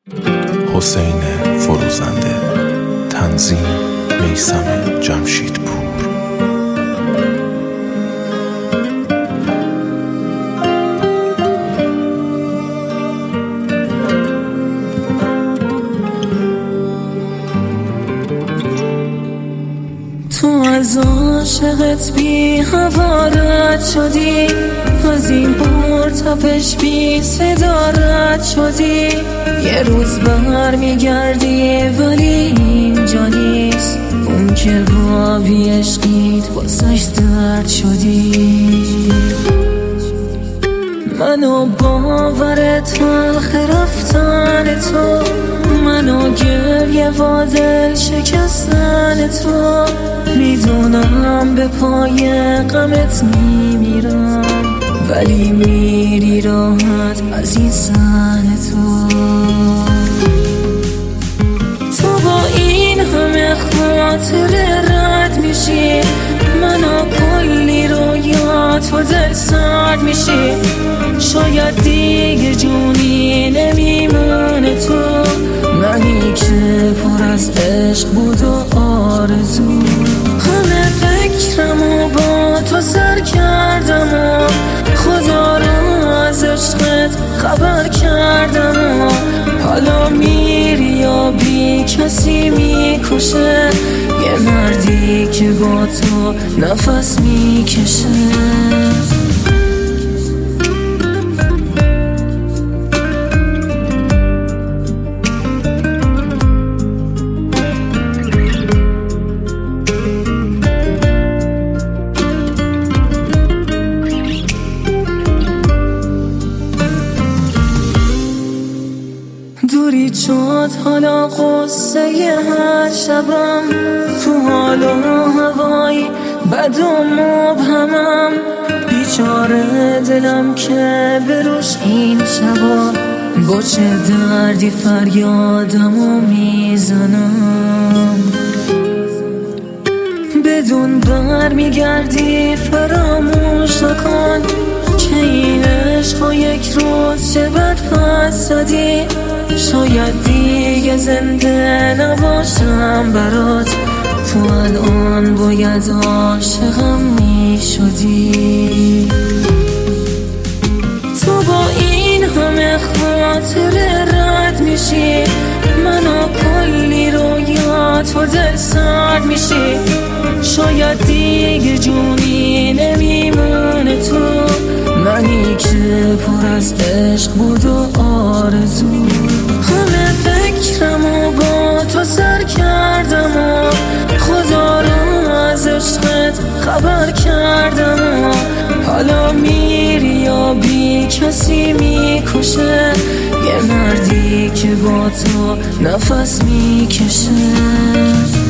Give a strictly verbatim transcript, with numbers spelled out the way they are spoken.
حسین فروزنده، تنظیم میثم جمشیدپور. تو از عاشقت بی هوا رد شدی، از این مرتبش بی صدا رد شدی. یه روز بر میگردی ولی اینجا نیست، اون که با بی عشقیت واسش درد شدی. منو باور تلخ رفتن تو، منو گریه و دل شکستن تو. میدونم به پای غمت میمیرم، ولی میری راحت از این صحنه تو. تو با این همه خاطره رد میشی، منو کلی رویات و دل سرد میشی. شاید دیگه جونی نمیمونه تو، منی که پر از عشق بود و آرزو. همه فکرمو با تو سر کردم و خدا رو از عشقت خبر کردم و حالا میری یا بی کسی میکشه، یه مردی که با تو نفس میکشه. دوری شد حالا قصه هر شبم، تو حال و هوایی بد و مبهمم. بیچاره دلم که بروش این شبا، با چه دردی فریادمو میزنم. بدون بر میگردی فراموش نکن که این عشقا یک روز چه بد پس دادی. شاید دیگه زنده نباشم برات، تو الان باید عاشقم میشدی. تو با این همه خاطره رد میشی، منو کلی رویات و دل سرد میشی. شاید دیگه جونی نمیمونه تو، منی که پر از عشق بود و آرزو. همه فکرمو با تو سر کردم و خدا رو از عشقت خبر کردم و حالا میری یا بی کسی میکشه، یه مردی که با تو نفس میکشه.